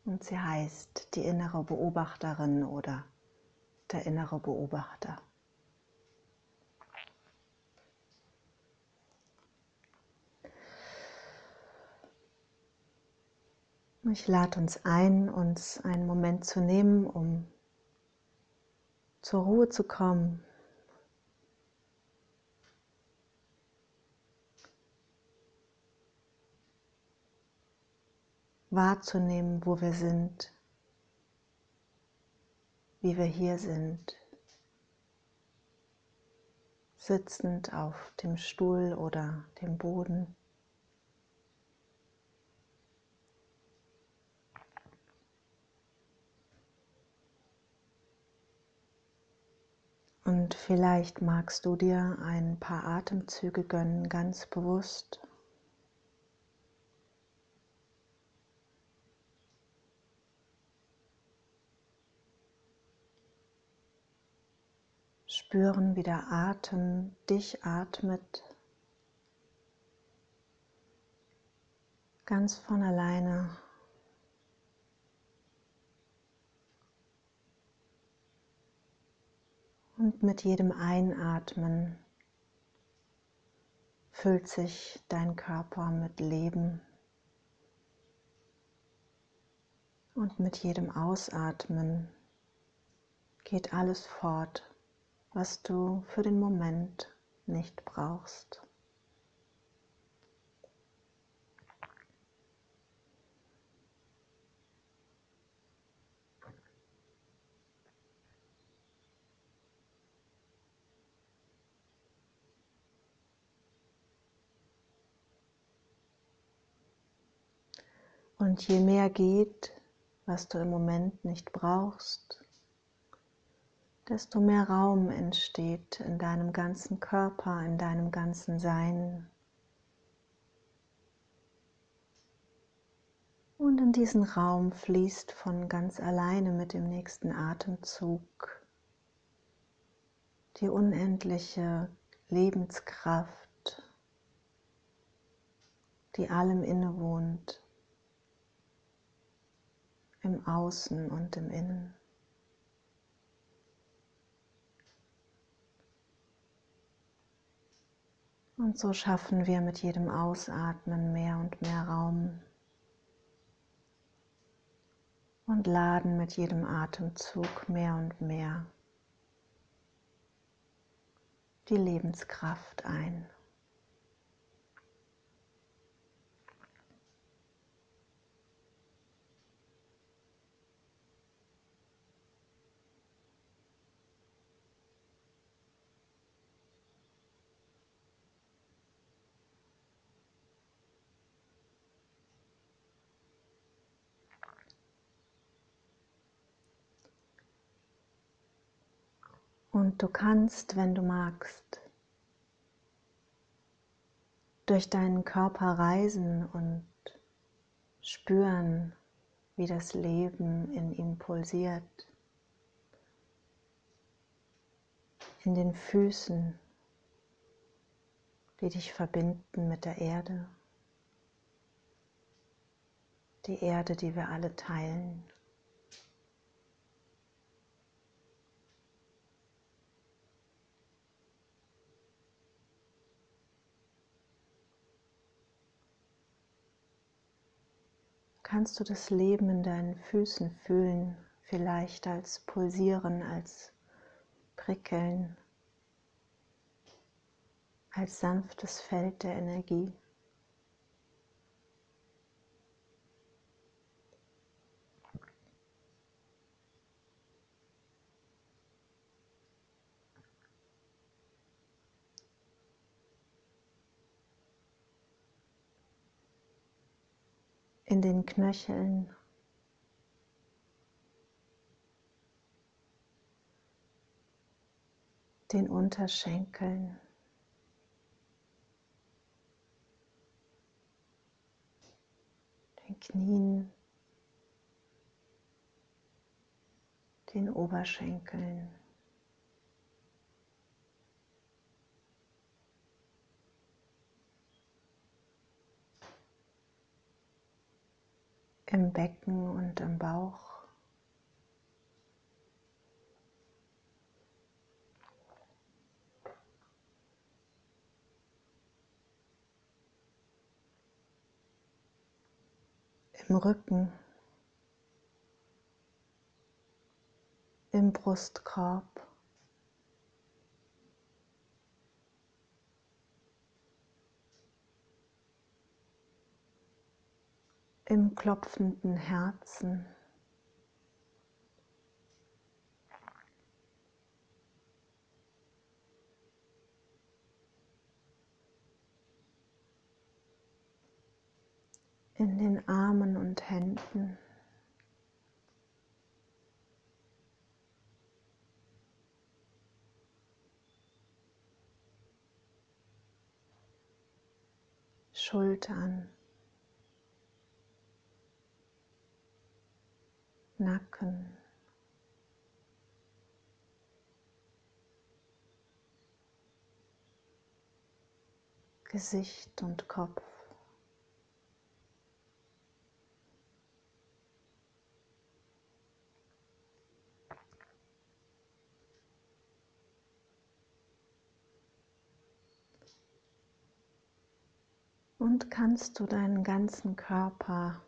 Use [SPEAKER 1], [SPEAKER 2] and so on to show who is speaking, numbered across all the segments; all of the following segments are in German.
[SPEAKER 1] Und sie heißt die innere Beobachterin oder der innere Beobachter. Ich lade uns ein, uns einen Moment zu nehmen, um zur Ruhe zu kommen. Wahrzunehmen, wo wir sind, wie wir hier sind, sitzend auf dem Stuhl oder dem Boden. Und vielleicht magst du dir ein paar Atemzüge gönnen, ganz bewusst. Spüren, wie der Atem dich atmet, ganz von alleine. Und mit jedem Einatmen füllt sich dein Körper mit Leben. Und mit jedem Ausatmen geht alles fort, was du für den Moment nicht brauchst. Und je mehr geht, was du im Moment nicht brauchst, desto mehr Raum entsteht in deinem ganzen Körper, in deinem ganzen Sein. Und in diesen Raum fließt von ganz alleine mit dem nächsten Atemzug die unendliche Lebenskraft, die allem innewohnt, im Außen und im Innen. Und so schaffen wir mit jedem Ausatmen mehr und mehr Raum und laden mit jedem Atemzug mehr und mehr die Lebenskraft ein. Und du kannst, wenn du magst, durch deinen Körper reisen und spüren, wie das Leben in ihm pulsiert, in den Füßen, die dich verbinden mit der Erde, die Erde, die wir alle teilen. Kannst du das Leben in deinen Füßen fühlen, vielleicht als Pulsieren, als Prickeln, als sanftes Feld der Energie? In den Knöcheln, den Unterschenkeln, den Knien, den Oberschenkeln. im Becken und im Bauch. Im Rücken, im Brustkorb, im klopfenden Herzen, in den Armen und Händen, Schultern, Nacken, Gesicht und Kopf. Und kannst du deinen ganzen Körper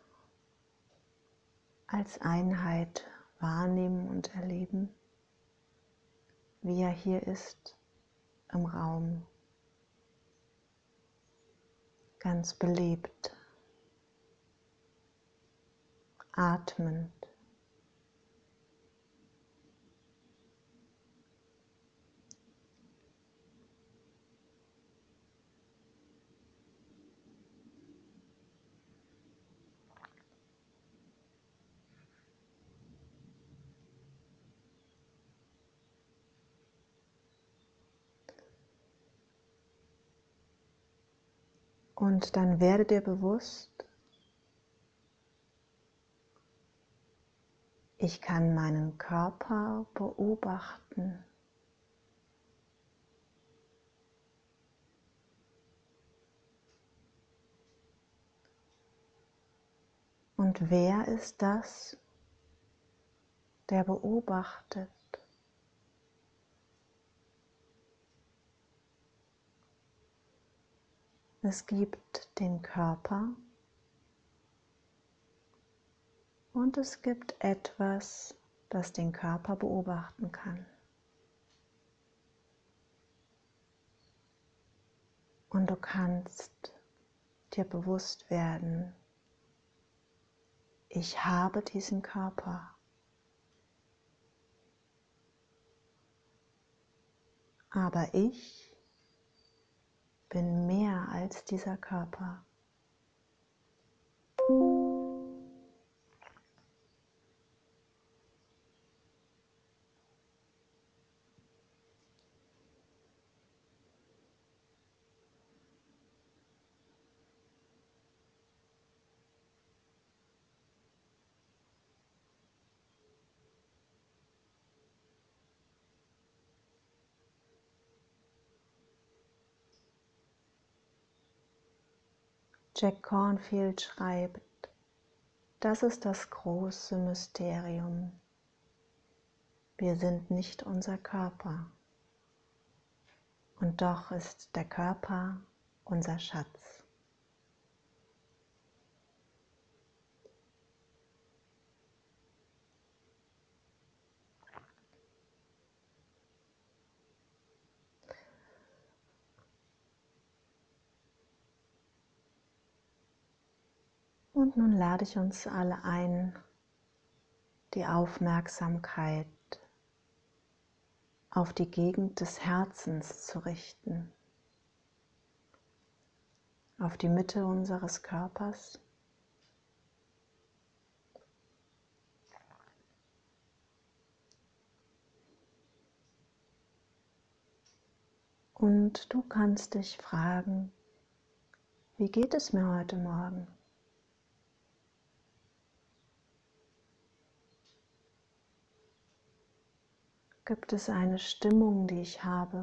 [SPEAKER 1] als Einheit wahrnehmen und erleben, wie er hier ist im Raum, ganz belebt, atmend. Und dann werde dir bewusst, ich kann meinen Körper beobachten. Und wer ist das, der beobachtet? Es gibt den Körper und es gibt etwas, das den Körper beobachten kann. Und du kannst dir bewusst werden, ich habe diesen Körper, aber ich bin mehr als dieser Körper. Jack Kornfield schreibt, das ist das große Mysterium. Wir sind nicht unser Körper. Und doch ist der Körper unser Schatz. Und nun lade ich uns alle ein, die Aufmerksamkeit auf die Gegend des Herzens zu richten, auf die Mitte unseres Körpers. Und du kannst dich fragen, wie geht es mir heute Morgen? Gibt es eine Stimmung, die ich habe?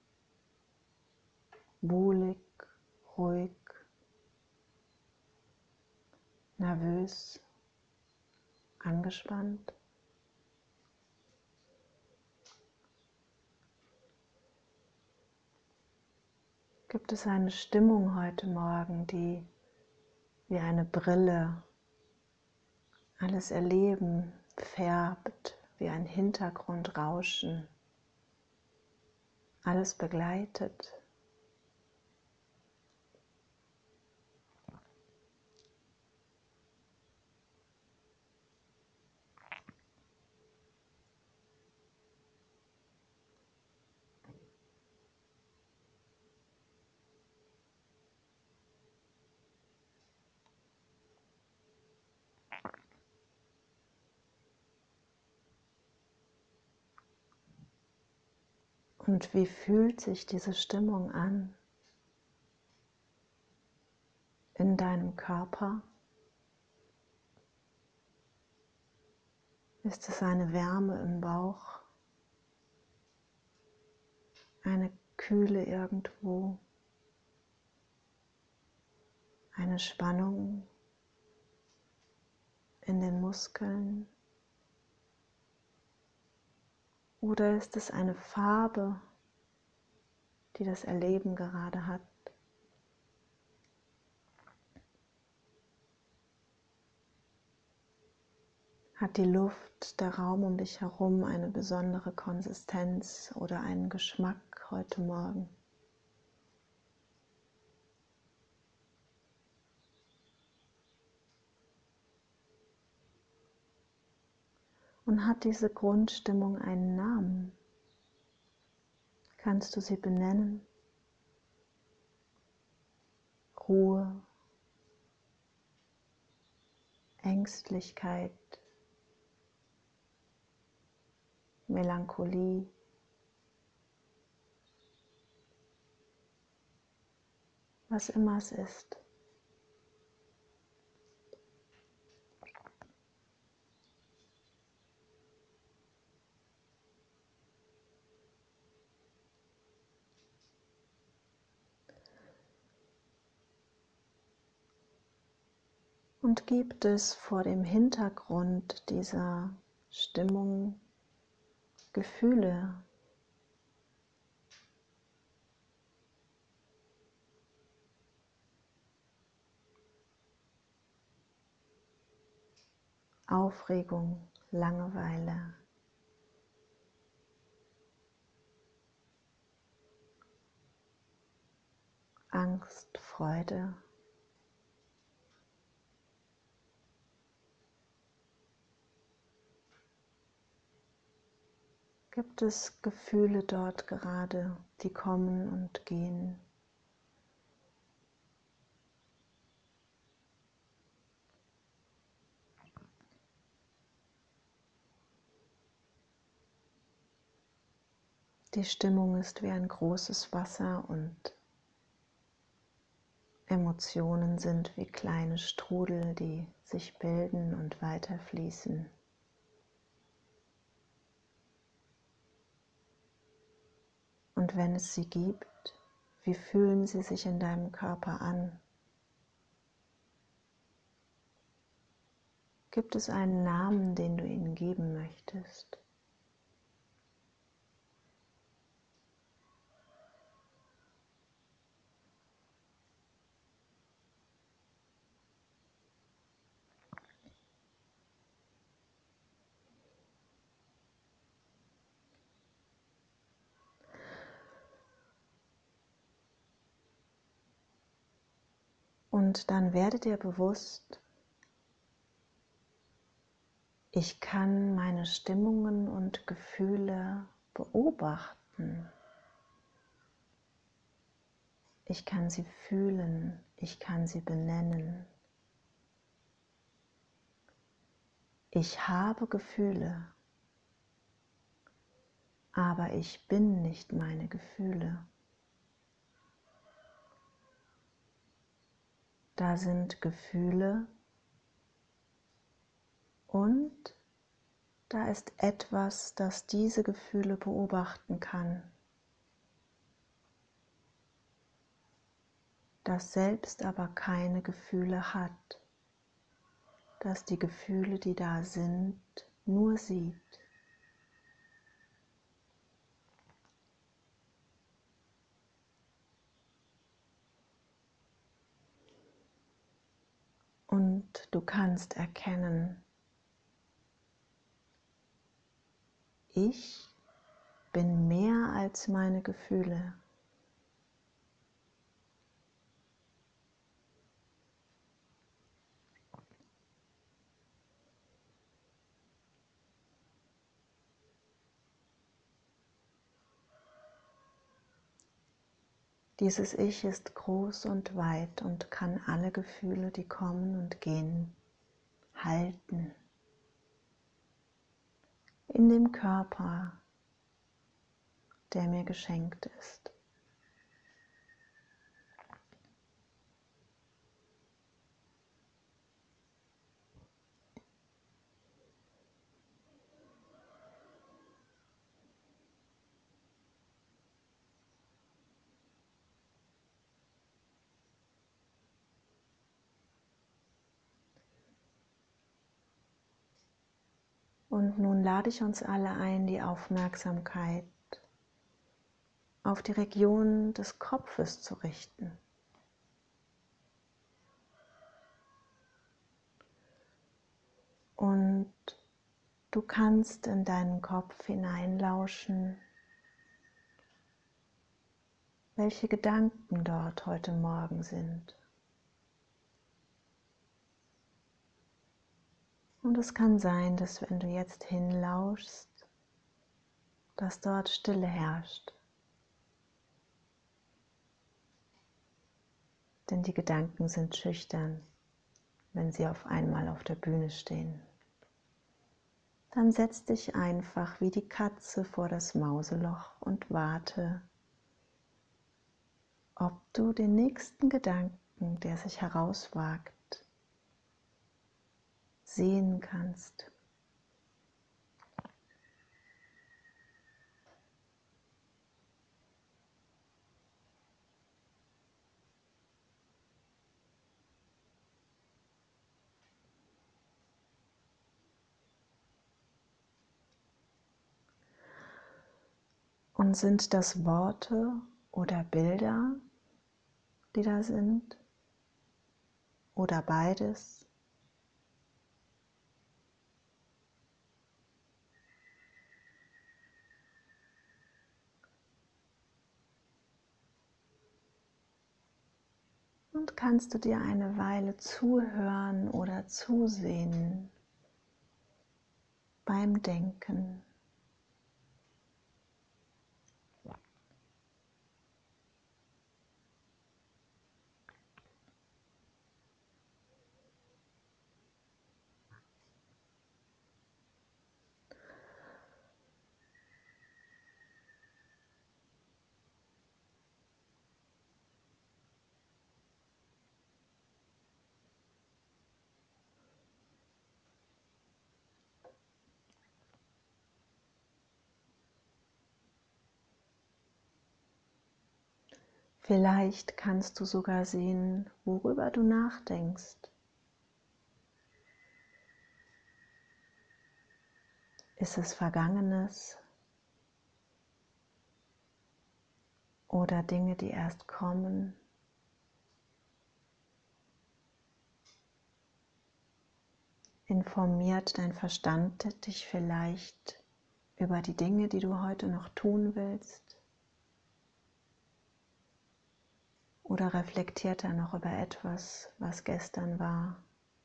[SPEAKER 1] Wohlig, ruhig, nervös, angespannt? Gibt es eine Stimmung heute Morgen, die wie eine Brille alles Erleben färbt, wie ein Hintergrundrauschen, alles begleitet? Und wie fühlt sich diese Stimmung an in deinem Körper? Ist es eine Wärme im Bauch, eine Kühle irgendwo, eine Spannung in den Muskeln? Oder ist es eine Farbe, die das Erleben gerade hat? Hat die Luft, der Raum um dich herum eine besondere Konsistenz oder einen Geschmack heute Morgen? Und hat diese Grundstimmung einen Namen? Kannst du sie benennen? Ruhe, Ängstlichkeit, Melancholie, was immer es ist. Und gibt es vor dem Hintergrund dieser Stimmung Gefühle, Aufregung, Langeweile, Angst, Freude? Gibt es Gefühle dort gerade, die kommen und gehen? Die Stimmung ist wie ein großes Wasser und Emotionen sind wie kleine Strudel, die sich bilden und weiterfließen. Und wenn es sie gibt, wie fühlen sie sich in deinem Körper an? Gibt es einen Namen, den du ihnen geben möchtest? Und dann werde dir bewusst, ich kann meine Stimmungen und Gefühle beobachten. Ich kann sie fühlen, ich kann sie benennen. Ich habe Gefühle, aber ich bin nicht meine Gefühle. Da sind Gefühle und da ist etwas, das diese Gefühle beobachten kann, das selbst aber keine Gefühle hat. das die Gefühle, die da sind, nur sieht. Und du kannst erkennen, ich bin mehr als meine Gefühle. Dieses Ich ist groß und weit und kann alle Gefühle, die kommen und gehen, halten. In dem Körper, der mir geschenkt ist. Und nun lade ich uns alle ein, die Aufmerksamkeit auf die Region des Kopfes zu richten. Und du kannst in deinen Kopf hineinlauschen, welche Gedanken dort heute Morgen sind. Und es kann sein, dass wenn du jetzt hinlauschst, dass dort Stille herrscht. Denn die Gedanken sind schüchtern, wenn sie auf einmal auf der Bühne stehen. Dann setz dich einfach wie die Katze vor das Mauseloch und warte, ob du den nächsten Gedanken, der sich herauswagt, sehen kannst. Und sind das Worte oder Bilder, die da sind? Oder beides? Und kannst du dir eine Weile zuhören oder zusehen beim Denken? Vielleicht kannst du sogar sehen, worüber du nachdenkst. Ist es Vergangenes oder Dinge, die erst kommen? Informiert dein Verstand dich vielleicht über die Dinge, die du heute noch tun willst? Oder reflektiert er noch über etwas, was gestern war?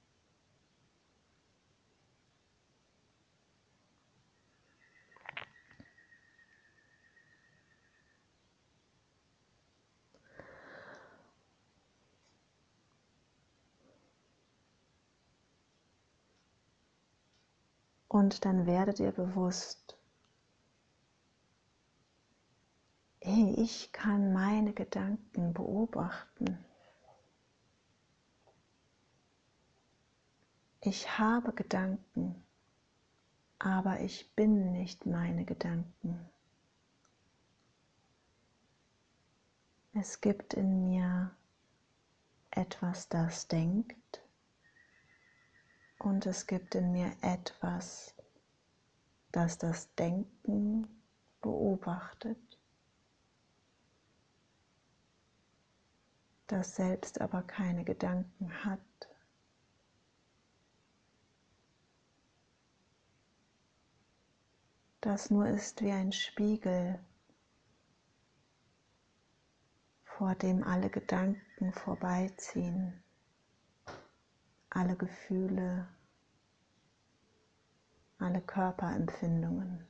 [SPEAKER 1] Und dann werde dir bewusst, hey, ich kann meine Gedanken beobachten. Ich habe Gedanken, aber ich bin nicht meine Gedanken. Es gibt in mir etwas, das denkt, Und es gibt in mir etwas, das das Denken beobachtet, das selbst aber keine Gedanken hat. Das nur ist wie ein Spiegel, vor dem alle Gedanken vorbeiziehen, alle Gefühle, alle Körperempfindungen.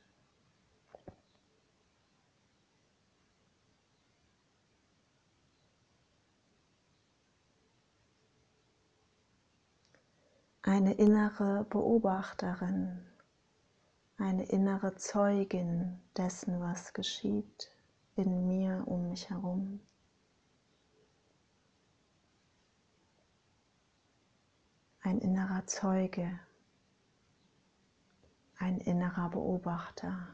[SPEAKER 1] Eine innere Beobachterin, eine innere Zeugin dessen, was geschieht in mir, um mich herum. Ein innerer Zeuge, ein innerer Beobachter.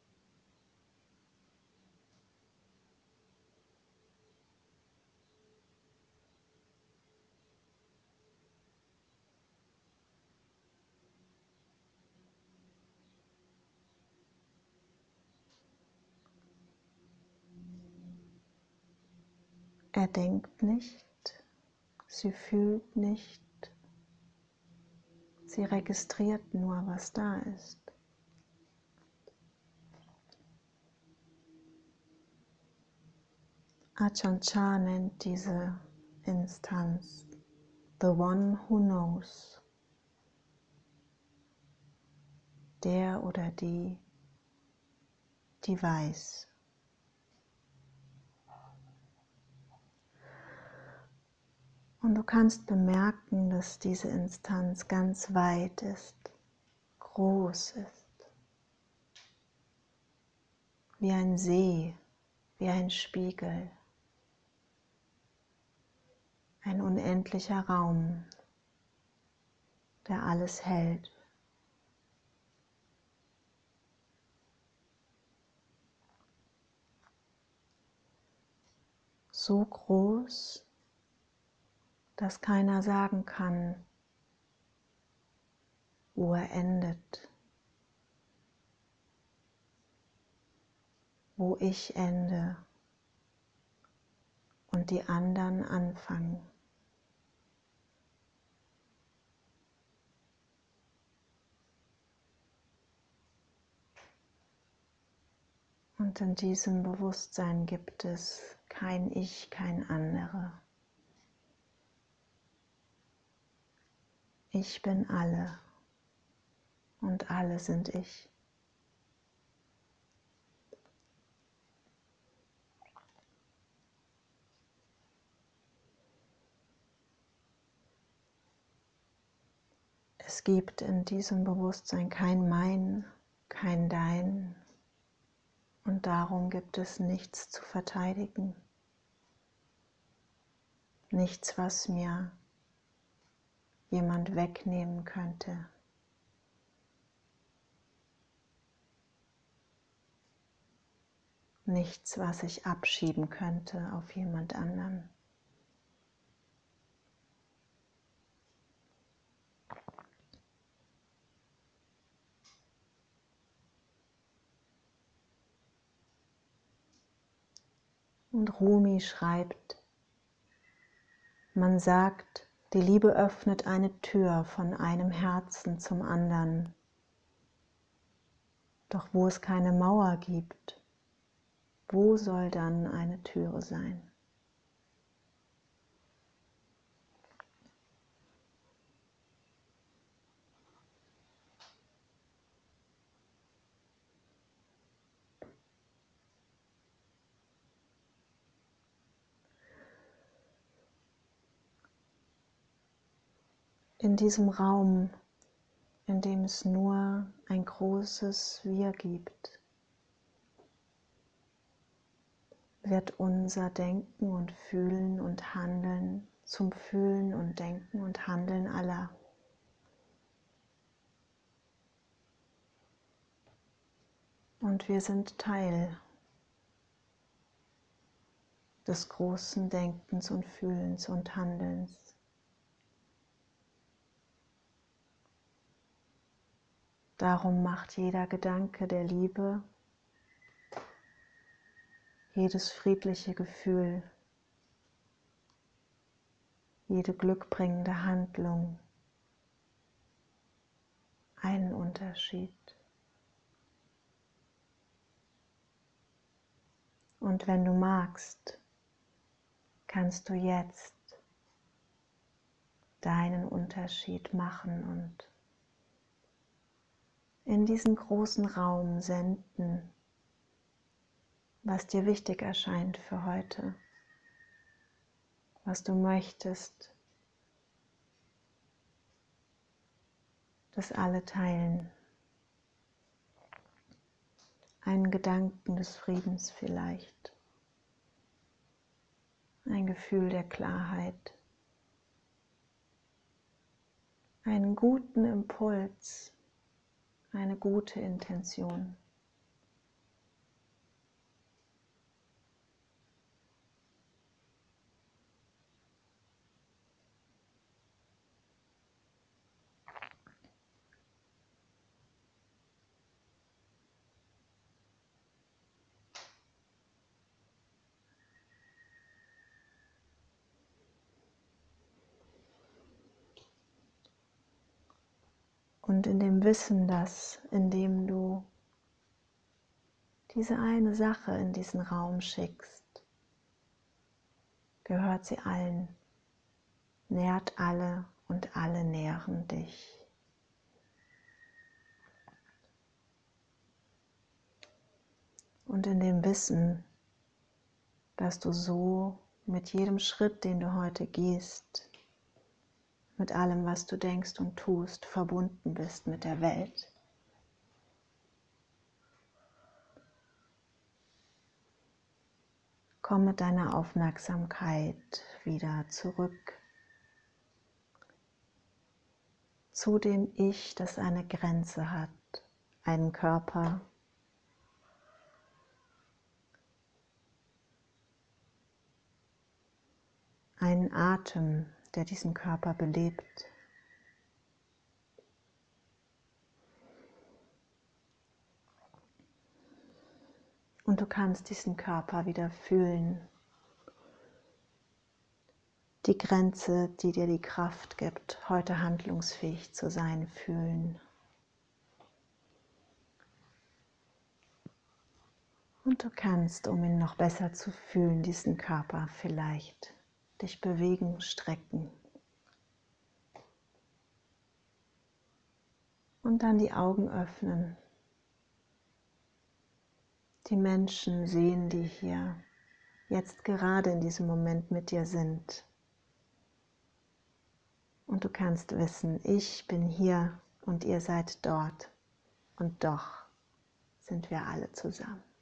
[SPEAKER 1] Er denkt nicht, sie fühlt nicht, sie registriert nur, was da ist. Ajahn Chah nennt diese Instanz The One Who Knows, der oder die weiß. Und du kannst bemerken, dass diese Instanz ganz weit ist, groß ist, wie ein See, wie ein Spiegel, ein unendlicher Raum, der alles hält. So groß, dass keiner sagen kann, wo er endet, wo ich ende und die anderen anfangen. Und in diesem Bewusstsein gibt es kein Ich, kein andere. Ich bin alle und alle sind ich. Es gibt in diesem Bewusstsein kein Mein, kein Dein und darum gibt es nichts zu verteidigen. Nichts, was mir jemand wegnehmen könnte. Nichts, was ich abschieben könnte auf jemand anderen. Und Rumi schreibt, man sagt, die Liebe öffnet eine Tür von einem Herzen zum anderen. Doch wo es keine Mauer gibt, wo soll dann eine Türe sein? In diesem Raum, in dem es nur ein großes Wir gibt, wird unser Denken und Fühlen und Handeln zum Fühlen und Denken und Handeln aller. Und wir sind Teil des großen Denkens und Fühlens und Handelns. Darum macht jeder Gedanke der Liebe, jedes friedliche Gefühl, jede glückbringende Handlung einen Unterschied. Und wenn du magst, kannst du jetzt deinen Unterschied machen und in diesen großen Raum senden, was dir wichtig erscheint für heute, was du möchtest, dass alle teilen. Einen Gedanken des Friedens vielleicht, ein Gefühl der Klarheit, einen guten Impuls, eine gute Intention. Und in dem Wissen, dass indem du diese eine Sache in diesen Raum schickst, gehört sie allen, nährt alle und alle nähren dich. Und in dem Wissen, dass du so mit jedem Schritt, den du heute gehst, mit allem, was du denkst und tust, verbunden bist mit der Welt. Komm mit deiner Aufmerksamkeit wieder zurück zu dem Ich, das eine Grenze hat, einen Körper, einen Atem, der diesen Körper belebt. Und du kannst diesen Körper wieder fühlen. Die Grenze, die dir die Kraft gibt, heute handlungsfähig zu sein, fühlen. Und du kannst, um ihn noch besser zu fühlen, diesen Körper vielleicht dich bewegen, strecken. Und dann die Augen öffnen. Die Menschen sehen, die hier jetzt gerade in diesem Moment mit dir sind. Und du kannst wissen, ich bin hier und ihr seid dort. Und doch sind wir alle zusammen.